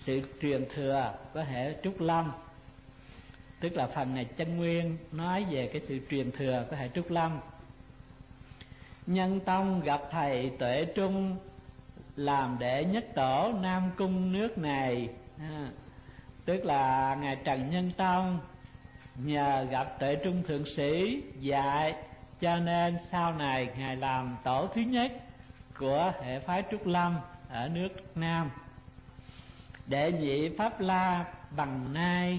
sự truyền thừa của hệ Trúc Lâm, tức là phần này Chân Nguyên nói về cái sự truyền thừa của hệ Trúc Lâm. Nhân tông gặp thầy Tuệ Trung, làm đệ nhất tổ Nam Cung nước này. Tức là ngài Trần Nhân Tông nhờ gặp Tuệ Trung thượng sĩ dạy, cho nên sau này ngài làm tổ thứ nhất của hệ phái Trúc Lâm ở nước Nam. Đệ nhị Pháp La Bằng Nai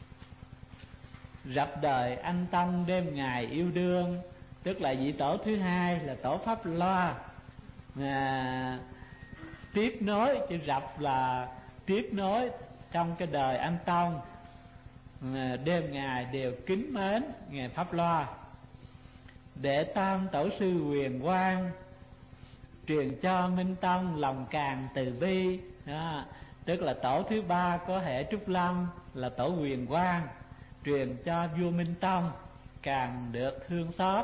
rập đời anh tông đêm ngày yêu đương, tức là vị tổ thứ hai là tổ Pháp Loa, tiếp nối, chữ rập là tiếp nối trong cái đời anh tông, đêm ngày đều kính mến ngài Pháp Loa. Đệ tam tổ sư Huyền Quang truyền cho Minh Tông lòng càng từ bi. Đó, tức là tổ thứ ba có hệ Trúc Lâm là tổ Huyền Quang, truyền cho vua Minh Tông càng được thương xót.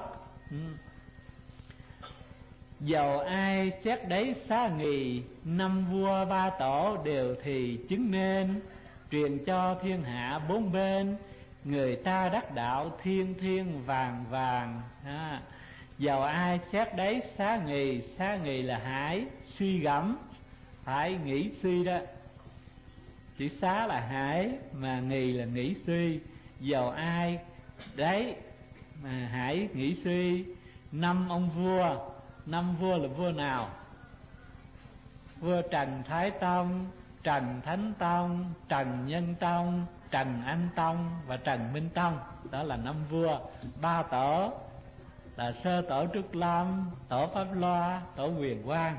Dầu ai xét đấy xá nghì, năm vua ba tổ đều thì chứng nên, truyền cho thiên hạ bốn bên, người ta đắc đạo thiên thiên vàng vàng. Dầu ai xét đấy xá nghì là hãy suy gẫm, phải nghĩ suy đó. Chữ xá là hãy, mà nghì là nghĩ suy. Dầu ai đấy mà hãy nghĩ suy. Năm ông vua, năm vua là vua nào? Vua Trần Thái Tông, Trần Thánh Tông, Trần Nhân Tông, Trần Anh Tông và Trần Minh Tông. Đó là năm vua. Ba tổ là sơ tổ Trúc Lâm, tổ Pháp Loa, tổ Huyền Quang.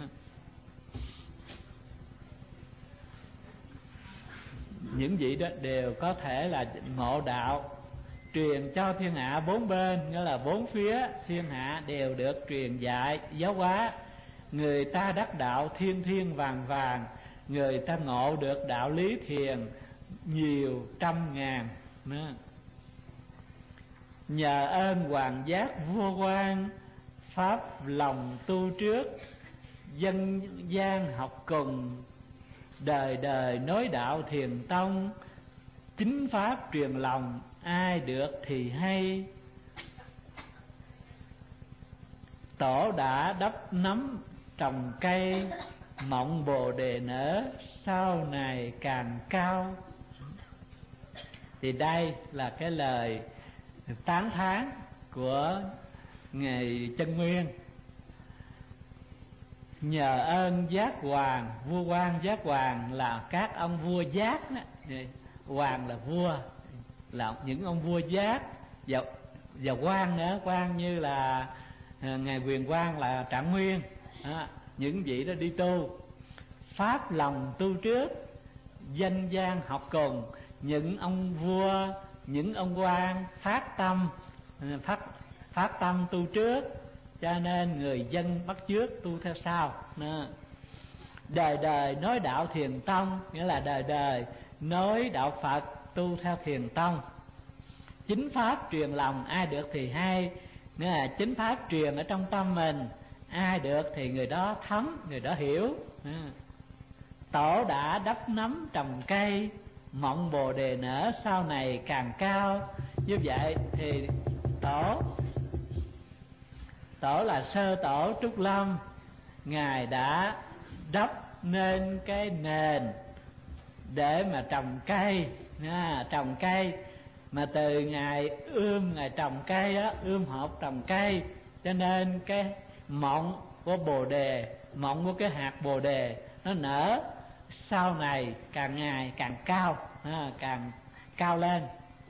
Những vị đó đều có thể là ngộ đạo, truyền cho thiên hạ bốn bên, nghĩa là bốn phía thiên hạ đều được truyền dạy giáo hóa. Người ta đắc đạo thiên thiên vàng vàng, người ta ngộ được đạo lý thiền nhiều trăm ngàn nữa. Nhờ ơn hoàng giác vua quan, pháp lòng tu trước, dân gian học cùng, đời đời nối đạo thiền tông, chính pháp truyền lòng ai được thì hay. Tổ đã đắp nấm trồng cây, mộng bồ đề nở sau này càng cao. Thì đây là cái lời tán thán của ngài Chân Nguyên. Nhờ ơn giác hoàng, vua quan giác hoàng là các ông vua giác đó. Hoàng là vua, là những ông vua giác, và quan nữa, quan như là ngài Huyền Quang là Trạng Nguyên đó, những vị đó đi tu. Pháp lòng tu trước, dân gian học cùng. Những ông vua, những ông quan phát tâm tu trước, cho nên người dân bắt chước tu theo sau. Đời đời nói đạo thiền tông, nghĩa là đời đời nói đạo Phật tu theo thiền tông. Chính pháp truyền lòng ai được thì hay, nghĩa là chính pháp truyền ở trong tâm mình, ai được thì người đó thấm, người đó hiểu. Tổ đã đắp nấm trồng cây, mộng bồ đề nở sau này càng cao. Như vậy thì tổ là sơ tổ Trúc Lâm, ngài đã đắp nên cái nền để mà trồng cây. Trồng cây mà từ ngày ngài trồng cây đó, hộp trồng cây, cho nên cái mộng của bồ đề, mộng của cái hạt bồ đề nó nở sau này càng ngày càng cao, càng cao lên.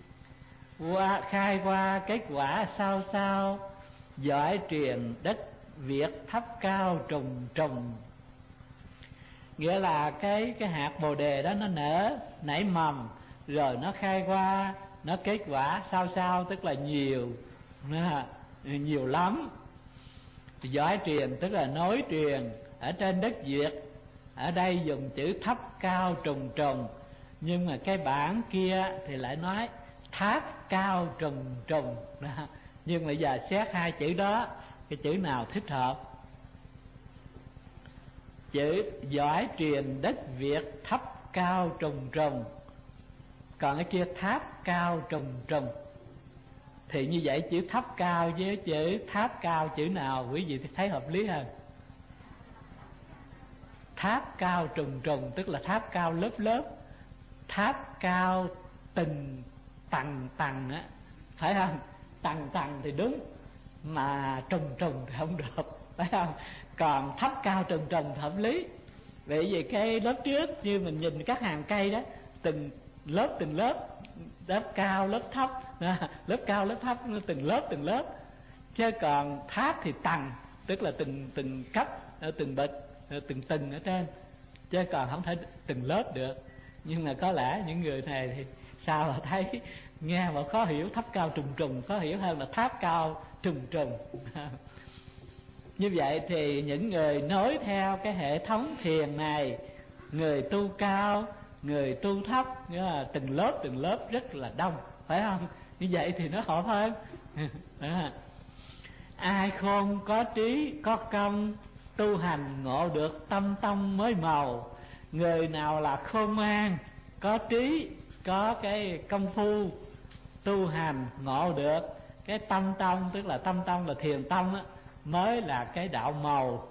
Khai qua kết quả sao sao, giỏi truyền đất Việt thấp cao trùng trùng. Nghĩa là cái hạt bồ đề đó nó nảy mầm, rồi nó khai qua, nó kết quả sao sao, tức là nhiều lắm. Giỏi truyền tức là nối truyền ở trên đất Việt. Ở đây dùng chữ thấp cao trùng trùng, nhưng mà cái bản kia thì lại nói tháp cao trùng trùng. Nhưng mà giờ xét hai chữ đó, cái chữ nào thích hợp? Chữ giỏi truyền đất Việt thấp cao trùng trùng, còn cái kia tháp cao trùng trùng. Thì như vậy chữ thấp cao với chữ tháp cao chữ nào quý vị thấy hợp lý hơn? Tháp cao trùng trùng tức là tháp cao lớp lớp, tháp cao từng tầng tầng á, phải không? Tầng tầng thì đúng, mà trùng trùng thì không được, phải không? Còn thấp cao trùng trùng thì hợp lý. Bởi vì cái lớp trước như mình nhìn các hàng cây đó, từng lớp lớp cao lớp thấp, lớp cao lớp thấp, từng lớp. Chứ còn tháp thì tầng, tức là từng cấp, từng bậc, từng tầng ở trên, chứ còn không thể từng lớp được. Nhưng mà có lẽ những người này thì sao mà thấy nghe mà khó hiểu, thấp cao trùng trùng khó hiểu hơn là tháp cao trùng trùng. Như vậy thì những người nối theo cái hệ thống thiền này, người tu cao, người tu thấp, từng lớp rất là đông, phải không? Như vậy thì nó hợp hơn. Ai khôn có trí có công, tu hành ngộ được tâm tông mới màu. Người nào là khôn ngoan, có trí, có cái công phu tu hành ngộ được cái tâm tông, tức là tâm tông là thiền tông á, mới là cái đạo màu.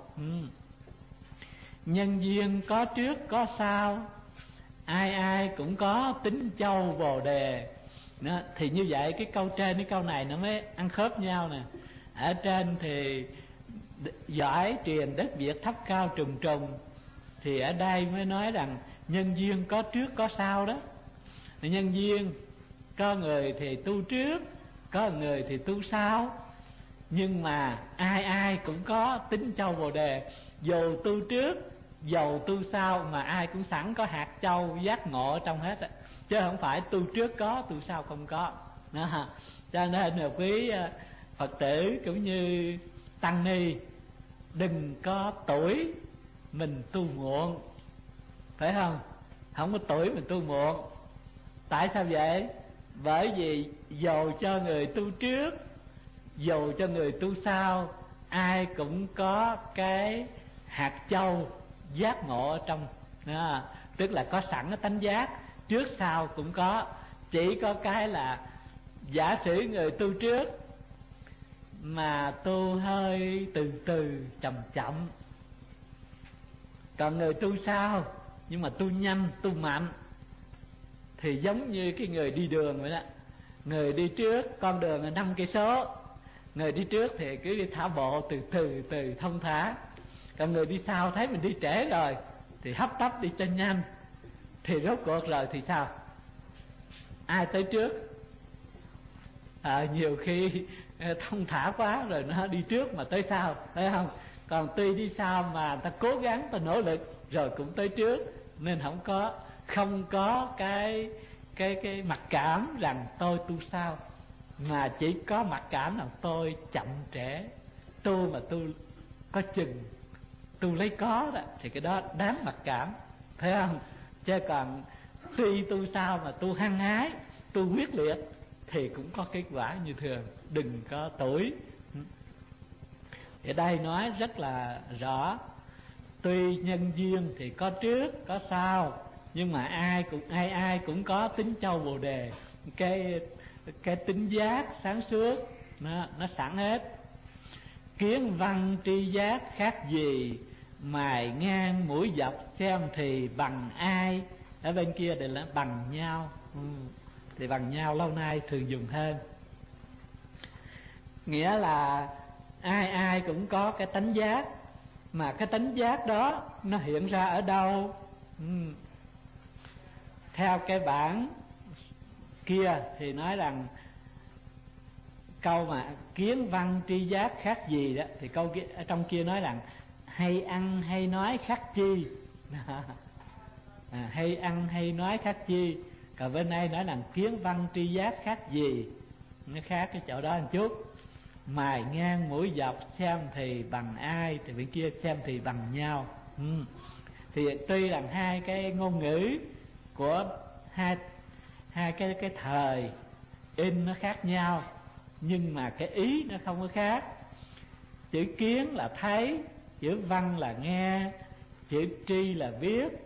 Nhân duyên có trước có sau, ai ai cũng có tính châu bồ đề. Đó, thì như vậy cái câu trên cái câu này nó mới ăn khớp nhau nè. Ở trên thì giỏi truyền đất Việt thấp cao trùng trùng, thì ở đây mới nói rằng nhân duyên có trước có sau đó. Nhân duyên có người thì tu trước, có người thì tu sau, nhưng mà ai ai cũng có tính châu bồ đề. Dù tu trước, dầu tu sau, mà ai cũng sẵn có hạt châu giác ngộ ở trong hết á, chứ không phải tu trước có, tu sau không có đó. Cho nên là quý Phật tử cũng như tăng ni đừng có tuổi mình tu muộn, phải không? Không có tuổi mình tu muộn. Tại sao vậy? Bởi vì dầu cho người tu trước, dầu cho người tu sau, ai cũng có cái hạt châu giác ngộ ở trong đó. Tức là có sẵn cái tánh giác, trước sau cũng có. Chỉ có cái là giả sử người tu trước mà tu hơi từ từ chậm chậm, còn người tu sau nhưng mà tu nhanh tu mạnh, thì giống như cái người đi đường vậy đó. Người đi trước con đường là 5 cây số, người đi trước thì cứ đi thả bộ từ thông thả. Còn người đi sau thấy mình đi trễ rồi thì hấp tấp đi cho nhanh. Thì rốt cuộc rồi thì sao? Ai tới trước? Nhiều khi thông thả quá rồi nó đi trước mà tới sau, phải không? Còn tuy đi sau mà ta cố gắng, ta nỗ lực rồi cũng tới trước. Nên không có cái mặc cảm rằng tôi tu sau, mà chỉ có mặc cảm rằng tôi chậm trễ. Tu mà tu có chừng, tu lấy có đó, thì cái đó đáng mặc cảm, thấy không? Chứ còn tuy tu sau mà tu hăng hái, tu quyết liệt thì cũng có kết quả như thường. Đừng có tuổi. Ở đây nói rất là rõ, tuy nhân duyên thì có trước có sau, nhưng mà ai cũng có tính châu bồ đề, cái tính giác sáng suốt nó sẵn hết. Kiến văn tri giác khác gì, mài ngang mũi dọc xem thì bằng ai. Ở bên kia thì là bằng nhau, thì bằng nhau lâu nay thường dùng hơn. Nghĩa là ai cũng có cái tánh giác, mà cái tánh giác đó nó hiện ra ở đâu? Theo cái bản kia thì nói rằng câu mà kiến văn tri giác khác gì đó, thì câu kia, ở trong kia nói rằng hay ăn hay nói khác chi. Hay ăn hay nói khác chi. Còn bên đây nói rằng kiến văn tri giác khác gì, nó khác cái chỗ đó một chút. Mài ngang mũi dọc xem thì bằng ai, thì bên kia xem thì bằng nhau. Thì tuy rằng hai cái ngôn ngữ của hai cái thời in nó khác nhau, nhưng mà cái ý nó không có khác. Chữ kiến là thấy, chữ văn là nghe, chữ tri là biết, chữ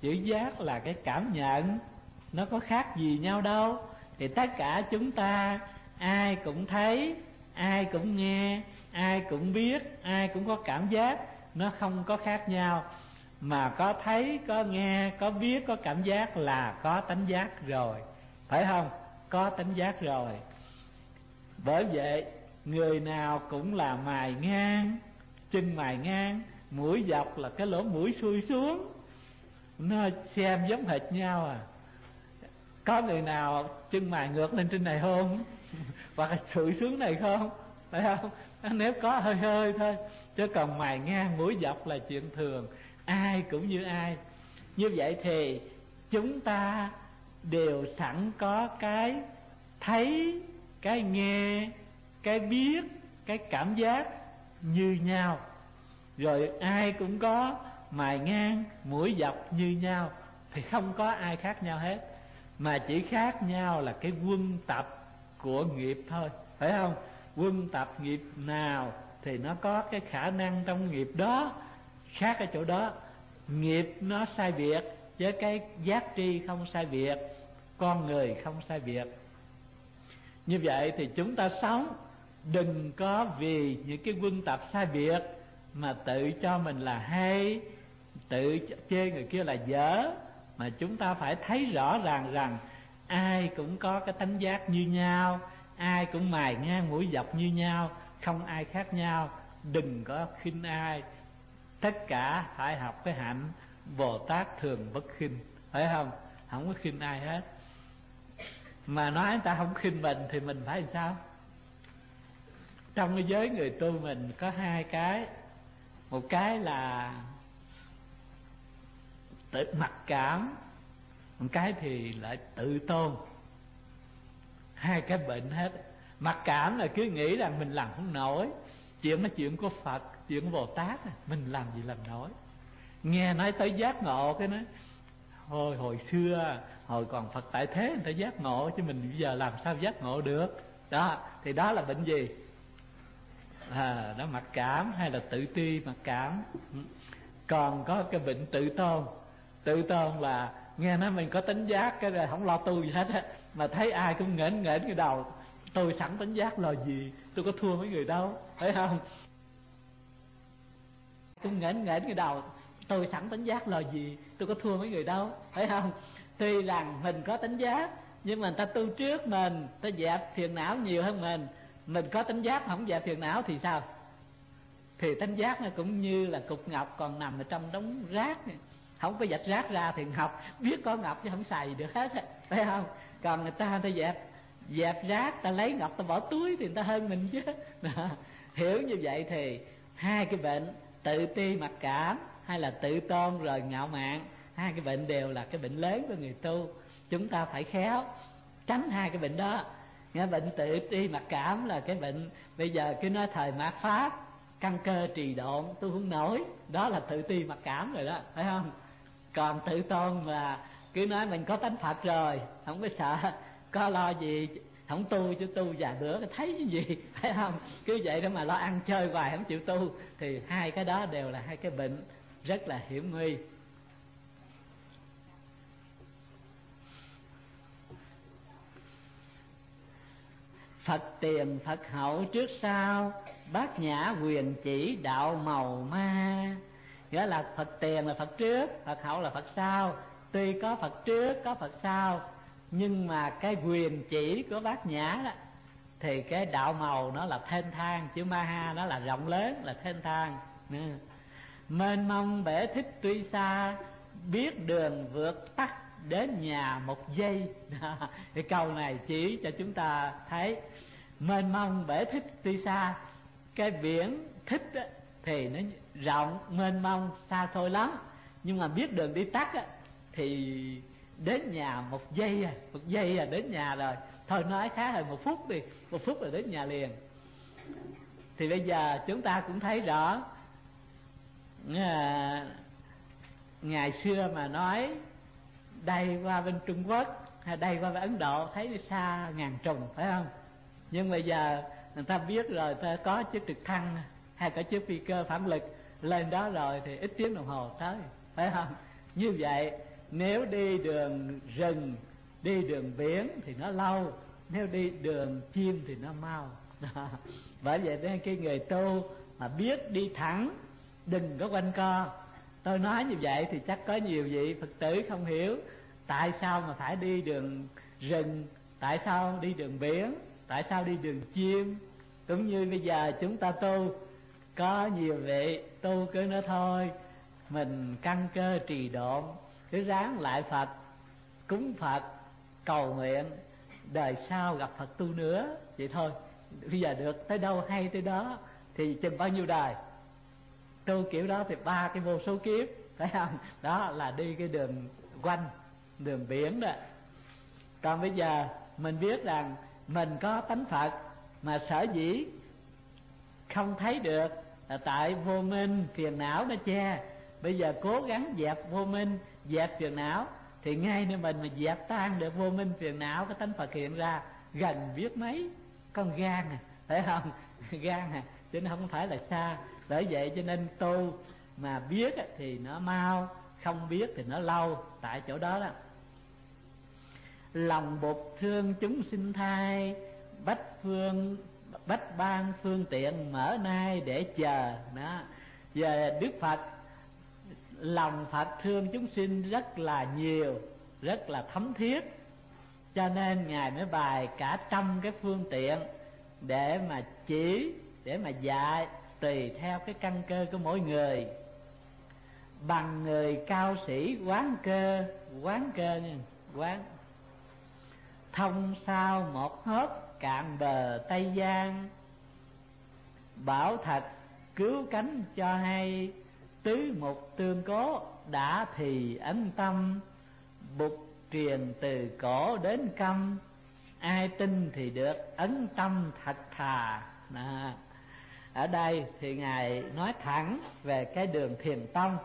chữ giác là cái cảm nhận, nó có khác gì nhau đâu. Thì tất cả chúng ta ai cũng thấy, ai cũng nghe, ai cũng biết, ai cũng có cảm giác, nó không có khác nhau. Mà có thấy, có nghe, có biết, có cảm giác là có tánh giác rồi, phải không? Có tánh giác rồi. Bởi vậy người nào cũng là mài ngang, chân mài ngang, mũi dọc là cái lỗ mũi xuôi xuống, nó xem giống hệt nhau à. Có người nào chân mài ngược lên trên này không? Hoặc là xuôi xuống này không? Phải không? Nếu có hơi hơi thôi, chứ còn mài ngang mũi dọc là chuyện thường, ai cũng như ai. Như vậy thì chúng ta đều sẵn có cái thấy, cái nghe, cái biết, cái cảm giác như nhau. Rồi ai cũng có mài ngang, mũi dọc như nhau, thì không có ai khác nhau hết. Mà chỉ khác nhau là cái quân tập của nghiệp thôi, phải không? Quân tập nghiệp nào thì nó có cái khả năng trong nghiệp đó, khác ở chỗ đó. Nghiệp nó sai biệt, với cái giác tri không sai biệt, con người không sai biệt. Như vậy thì chúng ta sống đừng có vì những cái quân tập sai biệt mà tự cho mình là hay, tự chê người kia là dở. Mà chúng ta phải thấy rõ ràng rằng ai cũng có cái tánh giác như nhau, ai cũng mài ngang mũi dọc như nhau, không ai khác nhau. Đừng có khinh ai, tất cả phải học cái hạnh Bồ Tát thường bất khinh, phải không? Không có khinh ai hết. Mà nói người ta không khinh mình thì mình phải làm sao? Trong cái giới người tu mình có hai cái. Một cái là tự mặc cảm, một cái thì lại tự tôn. Hai cái bệnh hết. Mặc cảm là cứ nghĩ rằng mình làm không nổi, chuyện là chuyện của Phật, chuyện của Bồ Tát, mình làm gì làm nổi. Nghe nói tới giác ngộ cái nói hồi xưa, hồi còn Phật tại thế người ta giác ngộ, chứ mình bây giờ làm sao giác ngộ được. Đó, thì đó là bệnh gì? Đó mặc cảm hay là tự ti mặc cảm. Còn có cái bệnh tự tôn. Tự tôn là nghe nói mình có tính giác, cái rồi không lo tu gì hết á, mà thấy ai cũng nghển cái đầu, tôi sẵn tính giác là gì, tôi có thua mấy người đâu, phải không? Cũng nghển cái đầu, tôi sẵn tính giác là gì, tôi có thua mấy người đâu, phải không? Tuy rằng mình có tính giác, nhưng mà người ta tu trước mình, ta dẹp phiền não nhiều hơn mình có tính giác không dẹp phiền não thì sao? Thì tánh giác nó cũng như là cục ngọc còn nằm ở trong đống rác này. Không có vạch rác ra thì ngọc biết có ngọc chứ không xài được hết, phải không? Còn người ta dẹp rác, ta lấy ngọc ta bỏ túi thì người ta hơn mình chứ. Hiểu như vậy thì hai cái bệnh tự ti mặc cảm hay là tự tôn rồi ngạo mạn, hai cái bệnh đều là cái bệnh lớn của người tu. Chúng ta phải khéo tránh hai cái bệnh đó. Nghe bệnh tự ti mặc cảm là cái bệnh bây giờ cứ nói thời mạt Pháp, căn cơ trì độn, tôi không nổi, đó là tự ti mặc cảm rồi đó, phải không? Còn tự tôn là cứ nói mình có tánh Phật rồi, không có sợ, có lo gì, không tu chứ tu vài bữa thấy cái gì, phải không? Cứ vậy đó mà lo ăn chơi hoài không chịu tu, thì hai cái đó đều là hai cái bệnh rất là hiểm nguy. Phật tiền Phật hậu trước sau, bát nhã quyền chỉ đạo màu ma. Nghĩa là Phật tiền là Phật trước, Phật hậu là Phật sau. Tuy có Phật trước, có Phật sau, nhưng mà cái quyền chỉ của bát nhã đó, thì cái đạo màu nó là thênh thang. Chữ ma ha nó là rộng lớn, là thênh thang. Mênh mông bể thích tuy xa, biết đường vượt tắt đến nhà một giây. Cái câu này chỉ cho chúng ta thấy mênh mông bể thích tuy xa. Cái biển thích á, thì nó rộng mênh mông xa xôi lắm, nhưng mà biết đường đi tắt á, thì đến nhà một giây đến nhà rồi. Thôi nói khác là 1 phút đi, 1 phút là đến nhà liền. Thì bây giờ chúng ta cũng thấy rõ, ngày xưa mà nói đây qua bên Trung Quốc hay đây qua bên Ấn Độ thấy xa ngàn trùng, phải không? Nhưng bây giờ người ta biết rồi, ta có chiếc trực thăng hay có chiếc phi cơ phản lực lên đó rồi thì ít tiếng đồng hồ tới, phải không? Như vậy nếu đi đường rừng, đi đường biển thì nó lâu, nếu đi đường chim thì nó mau. Bởi vậy nên cái người tu mà biết đi thẳng, đừng có quanh co. Tôi nói như vậy thì chắc có nhiều vị Phật tử không hiểu tại sao mà phải đi đường rừng, tại sao đi đường biển, tại sao đi đường chim. Cũng như bây giờ chúng ta tu, có nhiều vị tu cứ nói thôi mình căn cơ trì độn, cứ ráng lại Phật, cúng Phật, cầu nguyện đời sau gặp Phật tu nữa, vậy thôi. Bây giờ được tới đâu hay tới đó, thì chừng bao nhiêu đời tu kiểu đó thì 3 cái vô số kiếp, phải không? Đó là đi cái đường quanh, đường biển đó. Còn bây giờ mình biết rằng mình có tánh Phật, mà sở dĩ không thấy được là tại vô minh phiền não nó che. Bây giờ cố gắng dẹp vô minh, dẹp phiền não, thì ngay nơi mình mà dẹp tan được vô minh phiền não, cái tánh Phật hiện ra gần biết mấy, con gan à, phải không? Gan à, chứ nó không phải là xa. Bởi vậy cho nên tu mà biết thì nó mau, không biết thì nó lâu, tại chỗ đó đó. Lòng bụt thương chúng sinh thai, bách ban phương tiện mở nay để chờ đó. Giờ Đức Phật, lòng Phật thương chúng sinh rất là nhiều, rất là thấm thiết, cho nên Ngài mới bày cả trăm cái phương tiện để mà chỉ, để mà dạy, tùy theo cái căn cơ của mỗi người. Bằng người cao sĩ quán cơ nha, quán thông sao một hớp cạn bờ Tây Giang, bảo thật cứu cánh cho hay, tứ mục tương cố đã thì ấn tâm, bụt truyền từ cổ đến câm, ai tin thì được ấn tâm thật thà. Đó. Ở đây thì Ngài nói thẳng về cái đường thiền tông.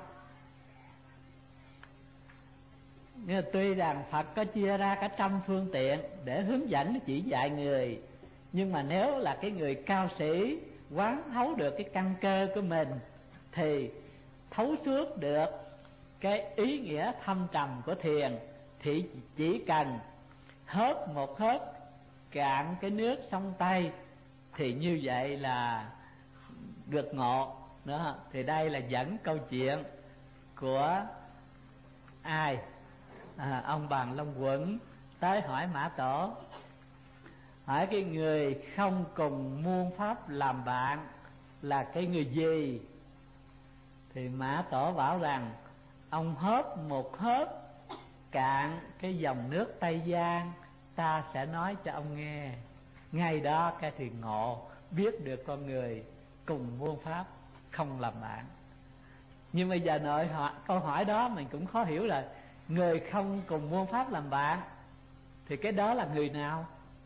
Nhưng tuy rằng Phật có chia ra cả trăm phương tiện để hướng dẫn chỉ dạy người, nhưng mà nếu là cái người cao sĩ quán thấu được cái căn cơ của mình thì thấu suốt được cái ý nghĩa thâm trầm của thiền, thì chỉ cần hớp một hớp cạn cái nước sông Tây thì như vậy là được ngộ đó. Thì đây là dẫn câu chuyện của ai? Ông Bàn Long Quẩn tới hỏi Mã Tổ, hỏi cái người không cùng muôn pháp làm bạn là cái người gì? Thì Mã Tổ bảo rằng ông hớp một hớp cạn cái dòng nước Tây Giang, ta sẽ nói cho ông nghe. Ngay đó cái thì ngộ, biết được con người cùng muôn pháp không làm bạn. Nhưng bây giờ câu hỏi đó mình cũng khó hiểu là người không cùng muôn pháp làm bạn thì cái đó là người nào?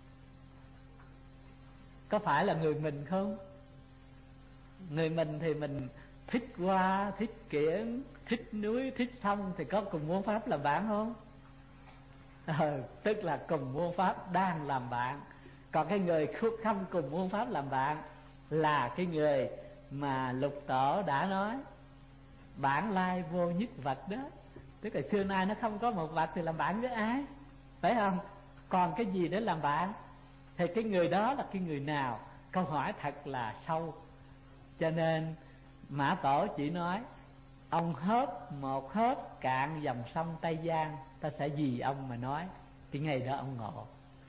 Có phải là người mình không? Người mình thì mình thích hoa, thích kiển, thích núi, thích sông, thì có cùng muôn pháp làm bạn không? Tức là cùng muôn pháp đang làm bạn. Còn cái người không cùng muôn pháp làm bạn là cái người mà Lục Tổ đã nói bản lai vô nhất vật đó. Tức là xưa nay nó không có một vật thì làm bạn với ai, phải không? Còn cái gì để làm bạn? Thì cái người đó là cái người nào? Câu hỏi thật là sâu. Cho nên Mã Tổ chỉ nói ông hớp một hớp cạn dòng sông Tây Giang, ta sẽ vì ông mà nói. Thì ngày đó ông ngộ.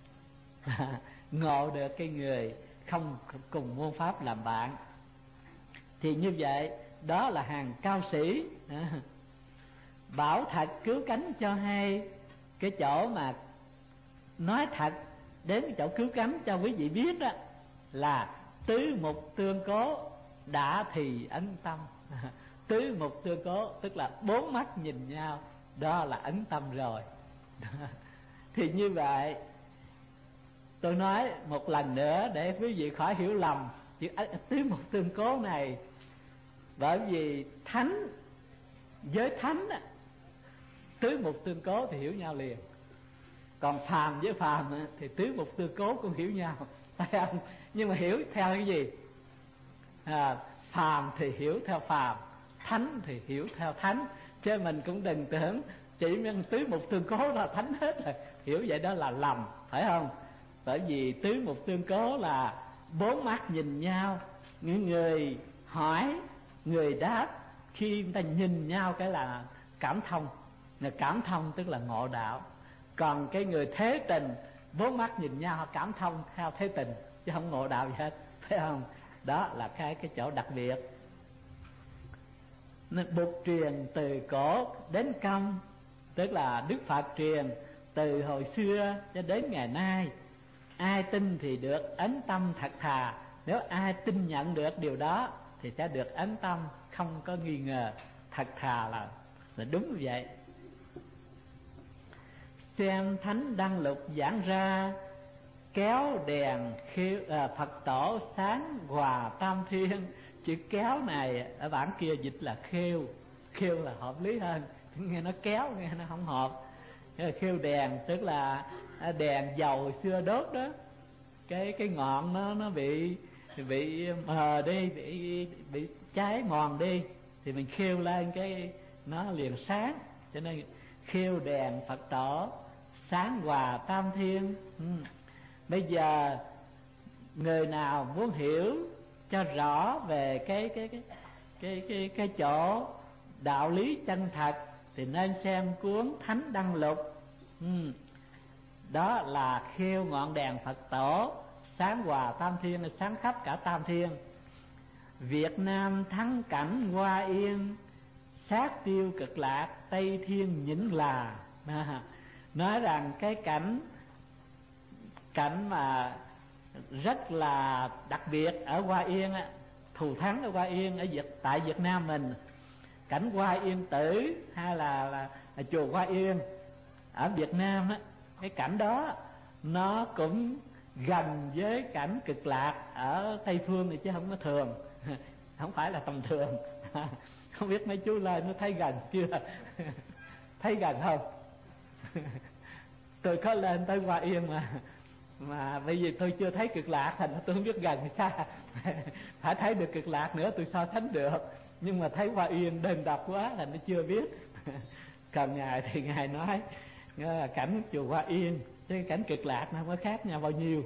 Ngộ được cái người không cùng muôn pháp làm bạn. Thì như vậy đó là hàng cao sĩ. Bảo thật cứu cánh cho hay, cái chỗ mà nói thật đến cái chỗ cứu cánh cho quý vị biết đó là tứ mục tương cố đã thì ấn tâm. Tứ mục tương cố tức là bốn mắt nhìn nhau, đó là ấn tâm rồi. Thì như vậy tôi nói một lần nữa để quý vị khỏi hiểu lầm chữ tứ mục tương cố này. Bởi vì thánh với thánh tứ mục tương cố thì hiểu nhau liền. Còn phàm với phàm thì tứ mục tương cố cũng hiểu nhau, phải không? Nhưng mà hiểu theo cái gì? Phàm thì hiểu theo phàm, thánh thì hiểu theo thánh. Chứ mình cũng đừng tưởng chỉ tứ mục tương cố là thánh hết rồi. Hiểu vậy đó là lầm, phải không? Bởi vì tứ mục tương cố là bốn mắt nhìn nhau, những người hỏi người đáp, khi người ta nhìn nhau cái là cảm thông. Cảm thông tức là ngộ đạo. Còn cái người thế tình, bốn mắt nhìn nhau họ cảm thông theo thế tình, chứ không ngộ đạo gì hết, phải không? Đó là cái chỗ đặc biệt. Bục truyền từ cổ đến công, tức là Đức Phật truyền từ hồi xưa cho đến ngày nay. Ai tin thì được ấn tâm thật thà. Nếu ai tin nhận được điều đó thì sẽ được ấn tâm, không có nghi ngờ. Thật thà là đúng như vậy. Xem Thánh Đăng Lục giảng ra, kéo đèn khiêu, Phật tổ sáng hòa tam thiên. Chữ kéo này ở bản kia dịch là khêu. Khêu là hợp lý hơn, nghe nó kéo nghe nó không hợp. Khêu đèn tức là đèn dầu hồi xưa đốt đó, cái ngọn nó bị mờ đi, bị cháy mòn đi, thì mình khêu lên cái nó liền sáng. Cho nên khêu đèn Phật tổ sáng hòa tam thiên. Bây giờ người nào muốn hiểu cho rõ về cái chỗ đạo lý chân thật thì nên xem cuốn Thánh Đăng Lục. Đó là khêu ngọn đèn Phật tổ sáng hòa tam thiên, sáng khắp cả tam thiên. Việt Nam thắng cảnh Hoa Yên, sát tiêu Cực Lạc, Tây Thiên nhỉnh là. Nói rằng cái cảnh mà rất là đặc biệt ở Hoa Yên á, thù thắng ở Hoa Yên, tại Việt Nam mình, cảnh Hoa Yên Tử hay là chùa Hoa Yên ở Việt Nam á, cái cảnh đó nó cũng gần với cảnh Cực Lạc ở Tây Phương này chứ không có thường, không phải là tầm thường. Không biết mấy chú lên nó thấy gần chưa? Thấy gần không? Tôi có lên tới Hoa Yên mà bây giờ tôi chưa thấy Cực Lạc, thành tôi không biết gần hay xa. Phải thấy được Cực Lạc nữa tôi so sánh được, nhưng mà thấy Hoa Yên đơn độc quá là nó chưa biết. Còn ngài thì ngài nói cảnh chùa Hoa Yên chứ cảnh Cực Lạc nó không có khác nhau bao nhiêu.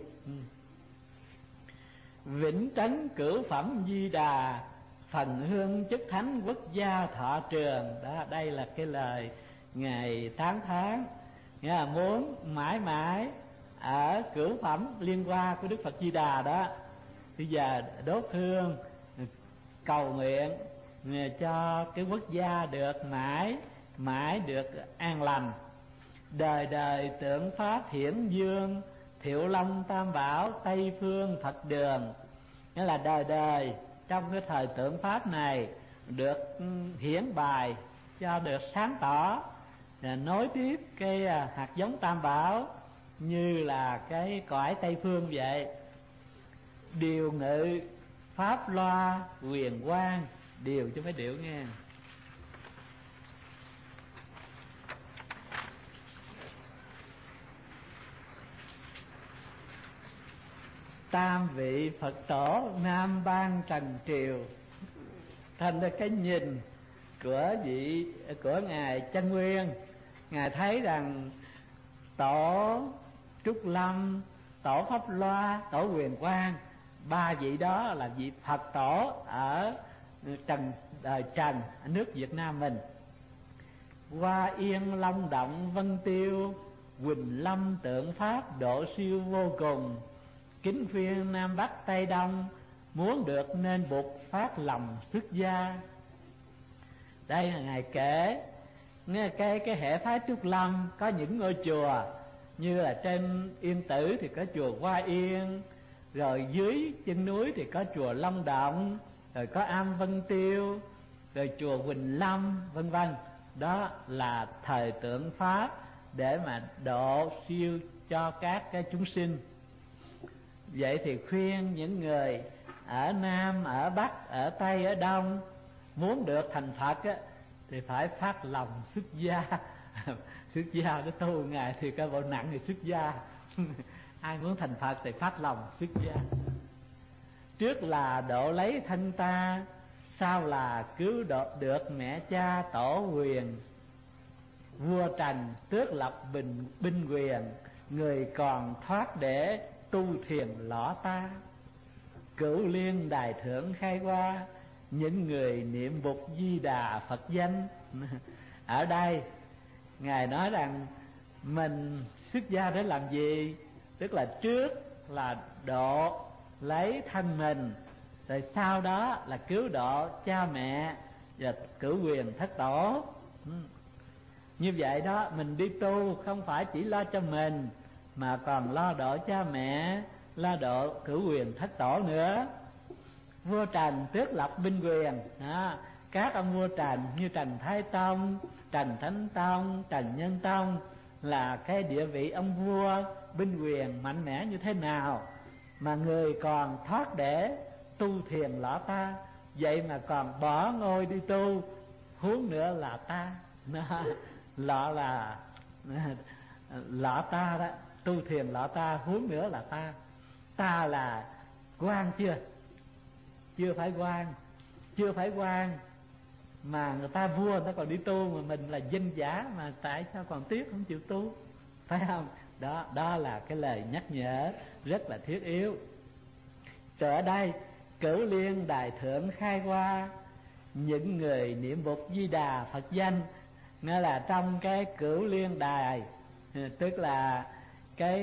Vĩnh Trấn Cửu Phẩm Di Đà, phần hương chức thánh quốc gia thọ trường. Đó, đây là cái lời ngài tán thán. Nghĩa là muốn mãi mãi ở cửu phẩm liên hoa của Đức Phật Di Đà đó, bây giờ đốt hương cầu nguyện cho cái quốc gia được mãi được an lành. Đời đời tượng Pháp hiển dương, Thiệu Long Tam Bảo Tây Phương Phật đường. Nghĩa là đời đời trong cái thời tượng Pháp này được hiển bài cho được sáng tỏ, nối tiếp cái hạt giống Tam Bảo như là cái cõi Tây Phương vậy. Điều ngự Pháp loa huyền quang, điều chứ mấy điệu nghe. Tam vị Phật tổ Nam Ban Trần Triều, thành ra cái nhìn của ngài Chân Nguyên, ngài thấy rằng tổ Trúc Lâm, tổ Pháp Loa, tổ Huyền Quang, ba vị đó là vị Phật tổ ở đời Trần, ở nước Việt Nam mình. Hoa Yên Long Động Vân Tiêu, Quỳnh Lâm tượng Pháp độ siêu vô cùng. Kính phiên Nam Bắc Tây Đông, muốn được nên buộc phát lòng xuất gia. Đây là ngài kể nghe cái hệ phái Trúc Lâm có những ngôi chùa, như là trên Yên Tử thì có chùa Hoa Yên, rồi dưới chân núi thì có chùa Long Động, rồi có Am Vân Tiêu, rồi chùa Quỳnh Lâm, vân vân. Đó là thời tượng Pháp để mà độ siêu cho các cái chúng sinh. Vậy thì khuyên những người ở Nam, ở Bắc, ở Tây, ở Đông muốn được thành Phật á, thì phải phát lòng xuất gia. Xuất gia để tu ngài thì cái bộ nặng thì xuất gia. Ai muốn thành Phật thì phát lòng xuất gia. Trước là độ lấy thân ta, sau là cứu độ được mẹ cha tổ huyền. Vua Trần tước lập binh quyền, người còn thoát để tu thiền lõ ta. Cửu liên đài thượng khai qua, những người niệm Bụt Di Đà Phật danh. Ở đây Ngài nói rằng mình xuất gia để làm gì? Tức là trước là độ lấy thân mình, rồi sau đó là cứu độ cha mẹ và cửu quyền thất tổ. Như vậy đó, mình đi tu không phải chỉ lo cho mình, mà còn lo độ cha mẹ, lo độ cửu quyền thất tổ nữa. Vua Trần tước lập binh quyền đó. Các ông vua Trần như Trần Thái Tông, Trần Thánh Tông, Trần Nhân Tông là cái địa vị ông vua binh quyền mạnh mẽ như thế nào, mà người còn thoát để tu thiền lõ ta. Vậy mà còn bỏ ngôi đi tu, huống nữa là ta. Lọ là lọ ta đó, tu thiền lọ ta, huống nữa là ta. Ta là quan chưa? Chưa phải quan, chưa phải quan. Mà người ta vua người ta còn đi tu, mà mình là dân giả, mà tại sao còn tiếc không chịu tu? Phải không? Đó là cái lời nhắc nhở rất là thiết yếu. Rồi ở đây Cửu liên đài thượng khai qua, những người niệm Bụt Di Đà Phật danh. Nghĩa là trong cái Cửu liên đài, tức là cái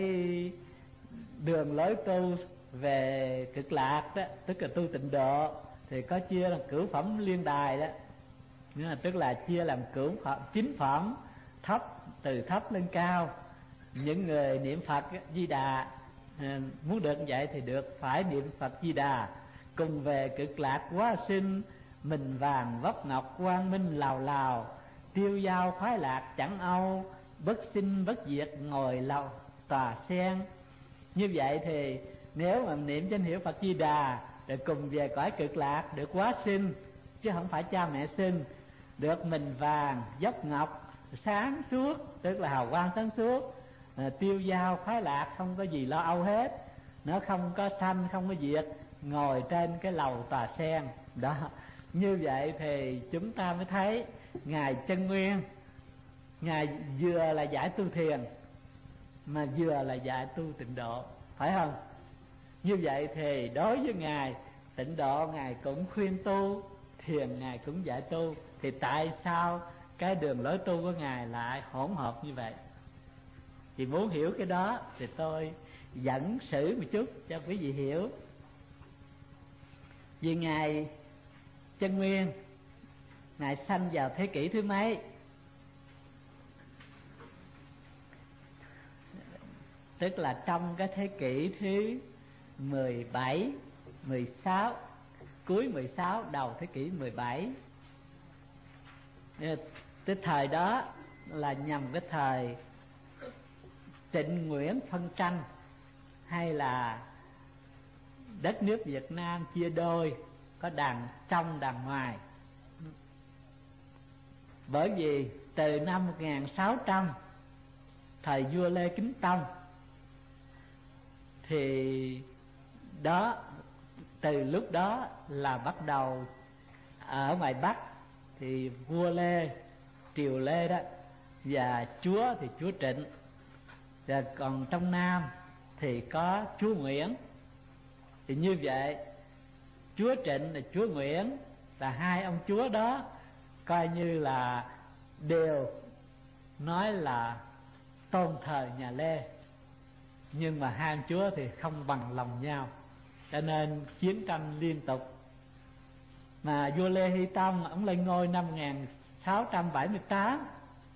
đường lối tu về cực lạc đó, tức là tu tịnh độ, thì có chia làm cửu phẩm liên đài đó. Nghĩa là tức là chia làm cửu phẩm, 9 phẩm, thấp, từ thấp lên cao. Những người niệm Phật Di Đà, muốn được như vậy thì được phải niệm Phật Di Đà, cùng về cực lạc hóa sinh, mình vàng vóc ngọc quang minh lào lào, tiêu dao khoái lạc chẳng âu, bất sinh bất diệt ngồi lầu tòa sen. Như vậy thì nếu mà niệm danh hiệu Phật Di Đà rồi cùng về cõi cực lạc, được hóa sinh chứ không phải cha mẹ sinh, được mình vàng dốc ngọc sáng suốt, tức là hào quang sáng suốt, tiêu dao khoái lạc, không có gì lo âu hết, nó không có sanh không có diệt, ngồi trên cái lầu tòa sen đó. Như vậy thì chúng ta mới thấy Ngài Chân Nguyên, Ngài vừa là giải tu thiền mà vừa là dạy tu tịnh độ, phải không? Như vậy thì đối với Ngài tịnh độ, Ngài cũng khuyên tu, thiền Ngài cũng dạy tu, thì tại sao cái đường lối tu của Ngài lại hỗn hợp như vậy? Thì muốn hiểu cái đó thì tôi dẫn sử một chút cho quý vị hiểu. Vì Ngài Chân Nguyên, Ngài sanh vào thế kỷ thứ mấy? Tức là trong cái thế kỷ thứ 17, 16, cuối 16, đầu thế kỷ 17. Cái thời đó là nhằm cái thời Trịnh Nguyễn phân tranh, hay là đất nước Việt Nam chia đôi, có đàn trong đàn ngoài. Bởi vì từ năm 1600, thời vua Lê Kính Tông, thì đó, từ lúc đó là bắt đầu ở ngoài Bắc thì vua Lê, triều Lê đó, và chúa thì chúa Trịnh. Và còn trong Nam thì có chúa Nguyễn. Thì như vậy chúa Trịnh và chúa Nguyễn là hai ông chúa đó coi như là đều nói là tôn thờ nhà Lê, nhưng mà hai ông chúa thì không bằng lòng nhau, cho nên chiến tranh liên tục. Mà vua Lê Hy Tông ông lên ngôi năm 1678,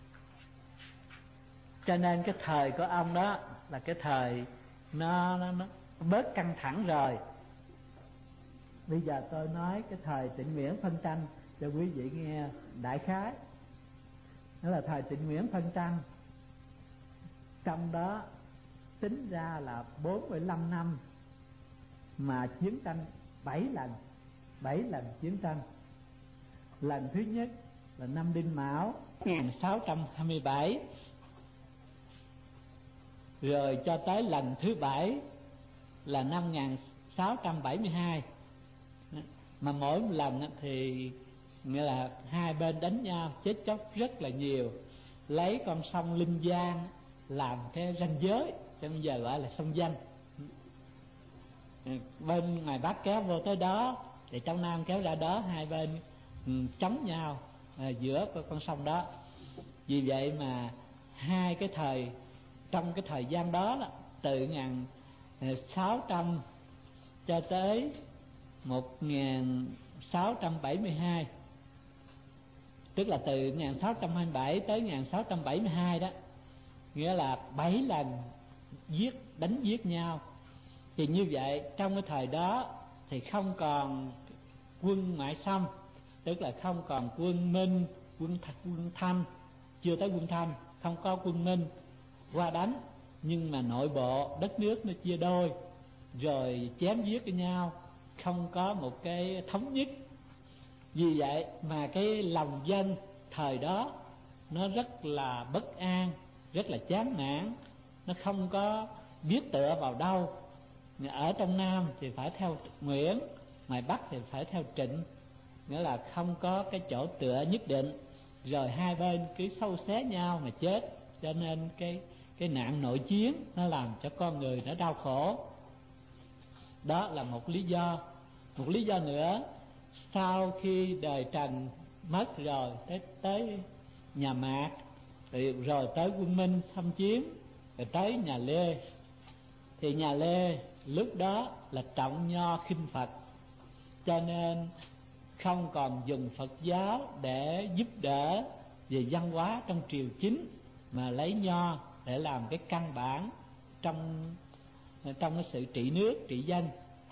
cho nên cái thời của ông đó là cái thời nó bớt căng thẳng rồi. Bây giờ tôi nói cái thời Trịnh Nguyễn phân tranh cho quý vị nghe đại khái. Đó là thời Trịnh Nguyễn phân tranh, trong đó tính ra là 45 năm mà chiến tranh 7 lần chiến tranh. Lần thứ nhất là năm Đinh Mão 1627, rồi cho tới lần thứ 7 là năm 1672. Mà mỗi lần thì nghĩa là hai bên đánh nhau chết chóc rất là nhiều. lấy con sông Linh Giang làm cái ranh giới, cho bây giờ gọi là sông Danh. Bên ngoài Bắc kéo vô tới đó thì trong Nam kéo ra đó, hai bên chống nhau giữa con sông đó. Vì vậy mà hai cái thời, trong cái thời gian đó, từ 1600 cho tới 1672, tức là từ 1627 tới 1672 đó, nghĩa là 7 lần đánh giết nhau. Thì như vậy trong cái thời đó thì không còn quân ngoại xâm, tức là không còn quân Minh, quân Thanh, chưa tới quân Thanh, không có quân Minh qua đánh, nhưng mà nội bộ đất nước nó chia đôi, rồi chém giết với nhau, không có một cái thống nhất. Vì vậy mà cái lòng dân thời đó nó rất là bất an, rất là chán nản, nó không có biết tựa vào đâu. Ở trong Nam thì phải theo Nguyễn, ngoài Bắc thì phải theo Trịnh, nghĩa là không có cái chỗ tựa nhất định, rồi hai bên cứ sâu xé nhau mà chết. Cho nên cái nạn nội chiến nó làm cho con người nó đau khổ. Đó là một lý do. Một lý do nữa, sau khi đời Trần mất rồi, tới nhà Mạc, rồi tới quân Minh xâm chiếm, rồi tới nhà Lê. Thì nhà Lê lúc đó là trọng nho khinh Phật, cho nên không còn dùng Phật giáo để giúp đỡ về văn hóa trong triều chính, mà lấy nho để làm cái căn bản trong cái sự trị nước trị dân,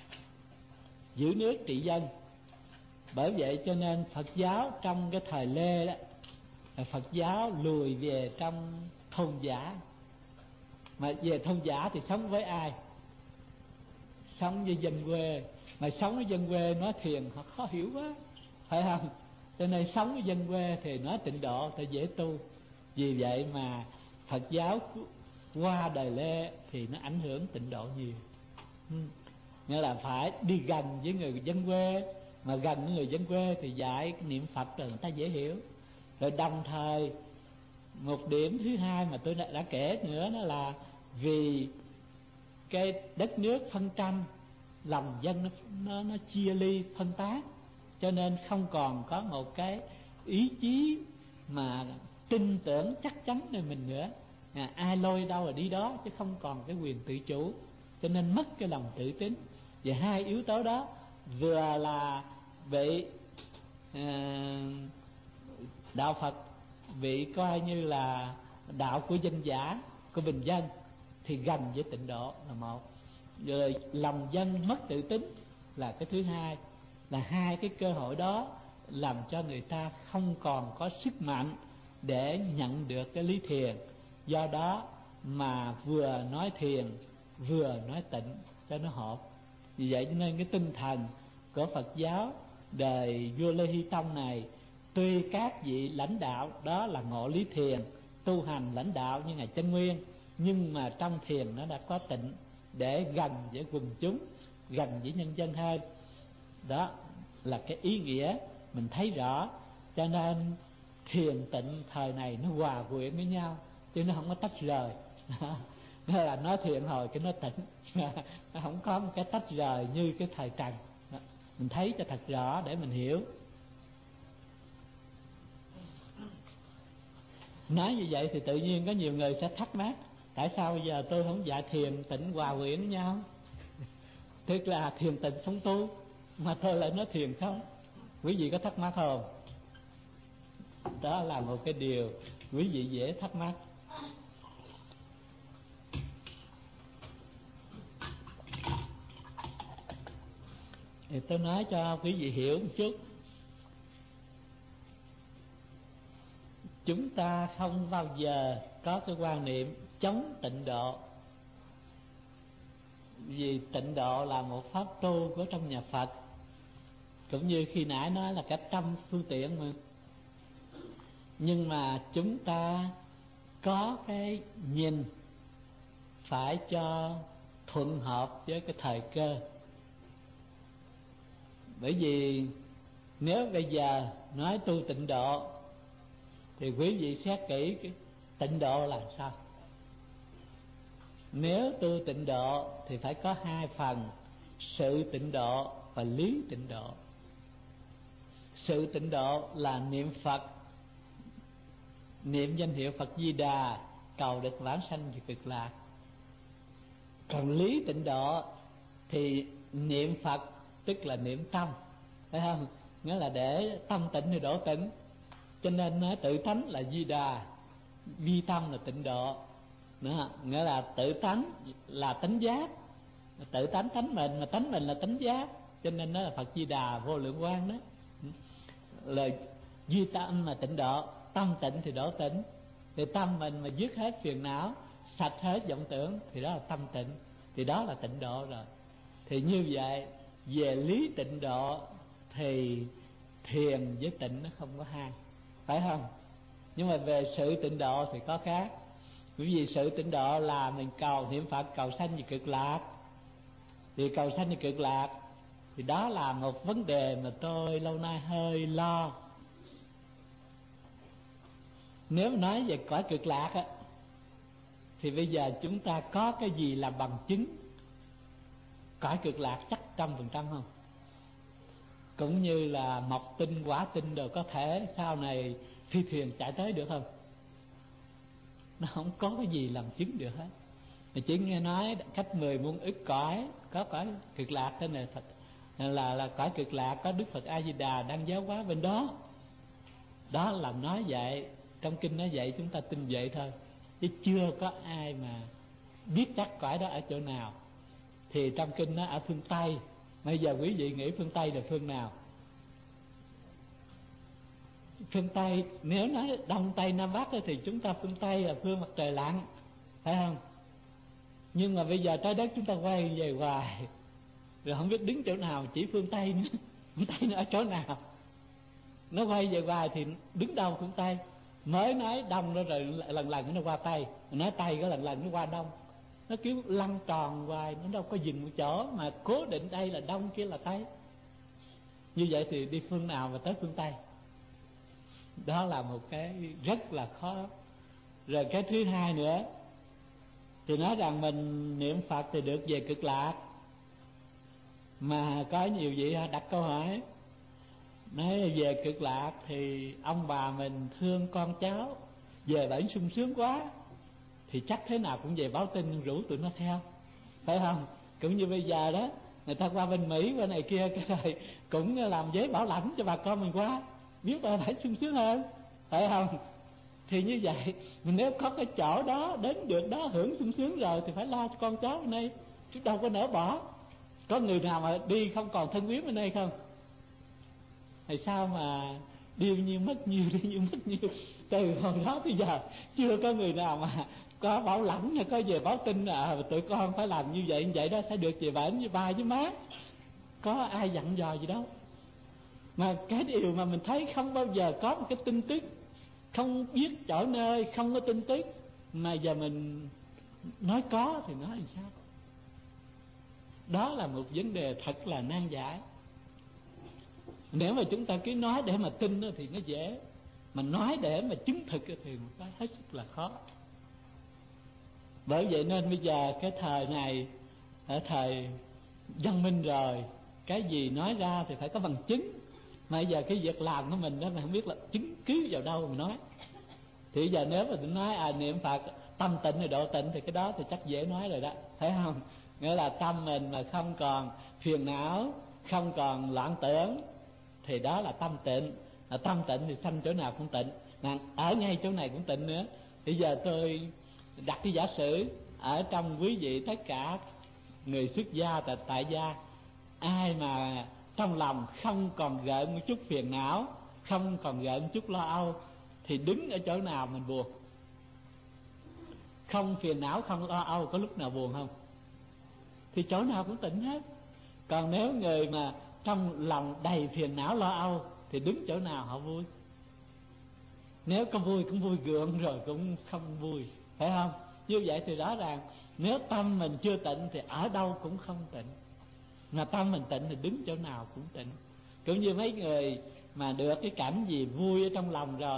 giữ nước trị dân. Bởi vậy cho nên Phật giáo trong cái thời Lê đó, Phật giáo lùi về trong thôn giả. Mà về thôn giả thì sống với ai? Sống với dân quê. Mà sống với dân quê nói thiền họ khó hiểu quá, phải không? Cho nên sống với dân quê thì nói tịnh độ thì dễ tu. Vì vậy mà Phật giáo qua đời Lê thì nó ảnh hưởng tịnh độ nhiều. Nghĩa là phải đi gần với người dân quê, mà gần với người dân quê thì dạy niệm Phật rồi người ta dễ hiểu. Rồi đồng thời một điểm thứ hai mà tôi đã kể nữa, đó là vì cái đất nước phân tranh, lòng dân nó chia ly phân tán, cho nên không còn có một cái ý chí mà tin tưởng chắc chắn nơi mình nữa. Ai lôi đâu là đi đó, chứ không còn cái quyền tự chủ, cho nên mất cái lòng tự tín. Và hai yếu tố đó vừa là bị đạo Phật bị coi như là đạo của dân giả, của bình dân, thì gần với tịnh độ là một. Rồi lòng dân mất tự tín là cái thứ hai. Là hai cái cơ hội đó làm cho người ta không còn có sức mạnh để nhận được cái lý thiền. Do đó mà vừa nói thiền vừa nói tịnh cho nó hợp. Vì vậy cho nên cái tinh thần của Phật giáo đời vua Lê Hy Tông này, tuy các vị lãnh đạo đó là ngộ lý thiền, tu hành lãnh đạo như ngài Chân Nguyên, nhưng mà trong thiền nó đã có tịnh để gần với quần chúng, gần với nhân dân hơn. Đó là cái ý nghĩa mình thấy rõ. Cho nên thiền tịnh thời này nó hòa quyện với nhau, chứ nó không có tách rời. Nó là nói thiền hồi cái nó tịnh, nó không có một cái tách rời như cái thời Trần. Mình thấy cho thật rõ để mình hiểu. Nói như vậy thì tự nhiên có nhiều người sẽ thắc mắc, tại sao bây giờ tôi không dạy thiền tịnh hòa quyện với nhau? Tức là thiền tịnh sống tu, mà tôi lại nói thiền không. Quý vị có thắc mắc không? Đó là một cái điều quý vị dễ thắc mắc. Thì tôi nói cho quý vị hiểu một chút. Chúng ta không bao giờ có cái quan niệm chống tịnh độ, vì tịnh độ là một pháp tu của trong nhà Phật. Cũng như khi nãy nói là cả trăm phương tiện mà. Nhưng mà chúng ta có cái nhìn phải cho thuận hợp với cái thời cơ. Bởi vì nếu bây giờ nói tu tịnh độ thì quý vị xét kỹ Tịnh độ là sao? Nếu tu tịnh độ thì phải có hai phần: sự tịnh độ và lý tịnh độ. Sự tịnh độ là niệm Phật, niệm danh hiệu Phật Di Đà, cầu được vãng sanh về cực lạc. Còn lý tịnh độ thì niệm Phật tức là niệm tâm, phải không? Nghĩa là để tâm tịnh thì độ tịnh. Cho nên tự tánh là Di Đà, vi tâm là tịnh độ. Đó, nghĩa là tự tánh là tánh giác, tự tánh tánh mình, mà tánh mình là tánh giác. Cho nên nó là Phật Di Đà vô lượng quang đó. Là duy tâm mà tịnh độ, tâm tịnh thì độ tịnh. Thì tâm mình mà dứt hết phiền não, sạch hết vọng tưởng thì đó là tâm tịnh, thì đó là tịnh độ rồi. Thì như vậy về lý tịnh độ thì thiền với tịnh nó không có hai, phải không? Nhưng mà về sự tịnh độ thì có khác. Bởi vì sự tịnh độ là mình cầu niệm Phật cầu sanh về cực lạc. Thì cầu sanh về cực lạc thì đó là một vấn đề mà tôi lâu nay hơi lo. Nếu nói về cõi cực lạc á, thì bây giờ chúng ta có cái gì là bằng chứng cõi cực lạc chắc 100% không? Cũng như là mộc tinh, quả tinh đều có thể sau này phi thuyền chạy tới được không? Nó không có cái gì làm chứng được hết. Mà chỉ nghe nói cách 10 muôn ức cõi có cõi cực lạc thế này, thật là cõi cực lạc có Đức Phật A Di Đà đang giáo hóa bên đó. Đó là nói vậy, trong kinh nói vậy chúng ta tin vậy thôi, chứ chưa có ai mà biết chắc cõi đó ở chỗ nào. Thì trong kinh nó ở phương Tây. Bây giờ quý vị nghĩ phương Tây là phương nào? Phương Tây, nếu nói Đông Tây Nam Bắc thì chúng ta phương Tây là phương mặt trời lặn, phải không? Nhưng mà bây giờ trái đất chúng ta quay về hoài, rồi không biết đứng chỗ nào, chỉ phương Tây nữa. Phương Tây nó ở chỗ nào? Nó quay về hoài thì đứng đâu phương Tây? Mới nói Đông đó rồi lần lần nó qua Tây, nói Tây có lần lần nó qua Đông. Nó cứ lăn tròn hoài, nó đâu có dừng một chỗ mà cố định đây là Đông kia là Tây. Như vậy thì đi phương nào mà tới phương Tây? Đó là một cái rất là khó. Rồi cái thứ hai nữa thì nói rằng mình niệm Phật thì được về cực lạc. Mà có nhiều vị đặt câu hỏi, nói về cực lạc thì ông bà mình thương con cháu về bển sung sướng quá, thì chắc thế nào cũng về báo tin rủ tụi nó theo, phải không? Cũng như bây giờ đó, người ta qua bên Mỹ bên này kia cái rồi cũng làm giấy bảo lãnh cho bà con mình qua, biết là phải sung sướng hơn, phải không? Thì như vậy mình nếu có cái chỗ đó đến được đó hưởng sung sướng rồi thì phải lo cho con cháu bên đây, chứ đâu có nỡ bỏ. Có người nào mà đi không còn thân quyến bên đây không? Thì sao mà điêu nhiêu mất nhiêu, điêu nhiêu mất nhiêu. Từ hồi đó tới giờ chưa có người nào mà có bảo lãnh hay có về báo tin là tụi con phải làm như vậy đó, sẽ được về bển với ba với má. Có ai dặn dò gì đâu. Mà cái điều mà mình thấy không bao giờ có một cái tin tức, không biết chỗ nơi, không có tin tức, mà giờ mình nói có thì nói làm sao? Đó là một vấn đề thật là nan giải. Nếu mà chúng ta cứ nói để mà tin thì nó dễ, mà nói để mà chứng thực thì một cái hết sức là khó. Bởi vậy nên bây giờ cái thời này ở thời văn minh rồi, cái gì nói ra thì phải có bằng chứng. Mà bây giờ cái việc làm của mình đó mà không biết là chứng cứ vào đâu mà nói. Thì bây giờ nếu mà tôi nói niệm Phật tâm tịnh thì độ tịnh thì cái đó thì chắc dễ nói rồi đó, phải không? Nghĩa là tâm mình mà không còn phiền não, không còn loạn tưởng thì đó là tâm tịnh. Tâm tịnh thì sanh chỗ nào cũng tịnh, mà ở ngay chỗ này cũng tịnh nữa. Bây giờ tôi đặt cái giả sử ở trong quý vị tất cả người xuất gia tại gia, ai mà trong lòng không còn gợn một chút phiền não, không còn gợn một chút lo âu, thì đứng ở chỗ nào mình buồn? Không phiền não, không lo âu, có lúc nào buồn không? Thì chỗ nào cũng tịnh hết. Còn nếu người mà trong lòng đầy phiền não lo âu thì đứng chỗ nào họ vui? Nếu có vui cũng vui gượng rồi cũng không vui, phải không? Như vậy thì rõ ràng nếu tâm mình chưa tịnh thì ở đâu cũng không tịnh. Mà tâm mình tịnh thì đứng chỗ nào cũng tịnh. Cũng như mấy người mà được cái cảnh gì vui ở trong lòng rồi,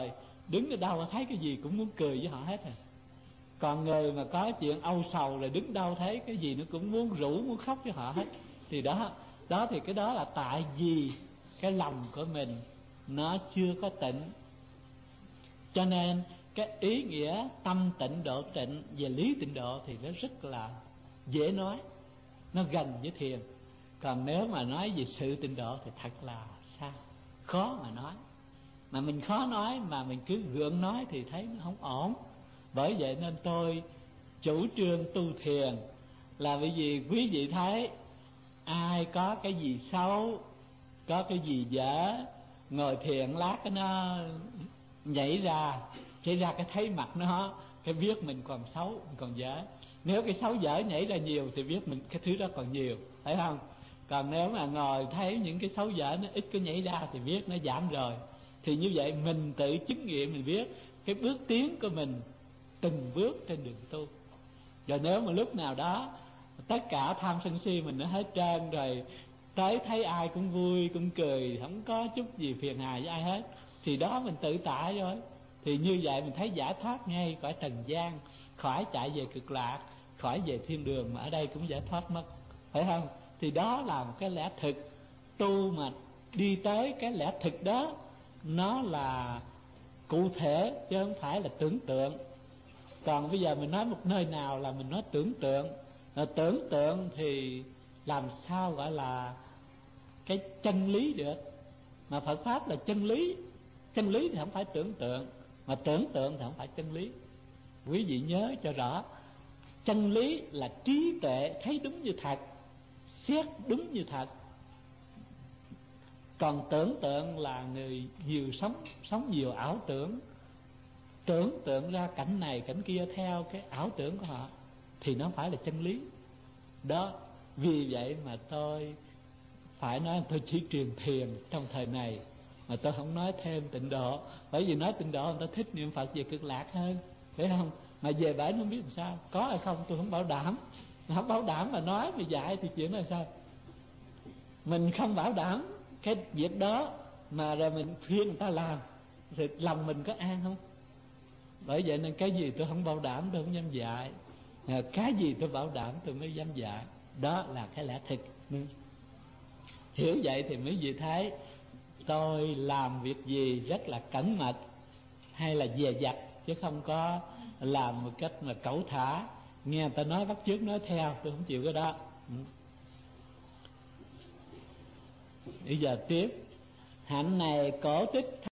đứng ở đâu thấy cái gì cũng muốn cười với họ hết à. Còn người mà có chuyện âu sầu rồi đứng đâu thấy cái gì nó cũng muốn rủ muốn khóc với họ hết. Thì đó thì cái đó là tại vì cái lòng của mình nó chưa có tịnh. Cho nên cái ý nghĩa tâm tịnh độ tịnh về lý tịnh độ thì nó rất là dễ nói, nó gần với thiền. Còn nếu mà nói về sự tịnh độ thì thật là sao, khó mà nói. Mà mình khó nói mà mình cứ gượng nói thì thấy nó không ổn. Bởi vậy nên tôi chủ trương tu thiền là bởi vì quý vị thấy ai có cái gì xấu, có cái gì dở, ngồi thiền lát cái nó nhảy ra cái thấy mặt nó, cái biết mình còn xấu, mình còn dở. Nếu cái xấu dở nhảy ra nhiều thì biết mình cái thứ đó còn nhiều, phải không? Còn nếu mà ngồi thấy những cái xấu dở nó ít cái nhảy ra thì biết nó giảm rồi. Thì như vậy mình tự chứng nghiệm, mình biết cái bước tiến của mình từng bước trên đường tu. Rồi nếu mà lúc nào đó tất cả tham sân si mình nó hết trơn rồi, tới thấy ai cũng vui cũng cười, không có chút gì phiền hà với ai hết, thì đó mình tự tại rồi. Thì như vậy mình thấy giải thoát ngay khỏi trần gian, khỏi chạy về cực lạc, khỏi về thiên đường, mà ở đây cũng giải thoát mất, phải không? Thì đó là một cái lẽ thực. Tu mà đi tới cái lẽ thực đó, nó là cụ thể chứ không phải là tưởng tượng. Còn bây giờ mình nói một nơi nào là mình nói tưởng tượng. Tưởng tượng thì làm sao gọi là cái chân lý được. Mà Phật Pháp là chân lý. Chân lý thì không phải tưởng tượng, mà tưởng tượng thì không phải chân lý. Quý vị nhớ cho rõ, chân lý là trí tuệ thấy đúng như thật, xét đúng như thật. Còn tưởng tượng là người nhiều sống nhiều ảo tưởng, tưởng tượng ra cảnh này cảnh kia theo cái ảo tưởng của họ, thì nó phải là chân lý đó. Vì vậy mà tôi phải nói tôi chỉ truyền thiền trong thời này, mà tôi không nói thêm tịnh độ. Bởi vì nói tịnh độ người ta thích niệm Phật về cực lạc hơn, phải không? Mà về bển không biết làm sao, có hay không tôi không bảo đảm. Không bảo đảm mà nói mà dạy thì chuyện là sao? Mình không bảo đảm cái việc đó mà rồi mình khuyên người ta làm thì lòng mình có an không? Bởi vậy nên cái gì tôi không bảo đảm tôi không dám dạy, cái gì tôi bảo đảm tôi mới dám dạy. Đó là cái lẽ thực. Hiểu vậy thì mấy vị thấy tôi làm việc gì rất là cẩn mật hay là dè dặt, chứ không có làm một cách mà cẩu thả. Nghe người ta nói bắt chước nói theo, tôi không chịu cái đó. Bây giờ tiếp. Hạnh này cổ tích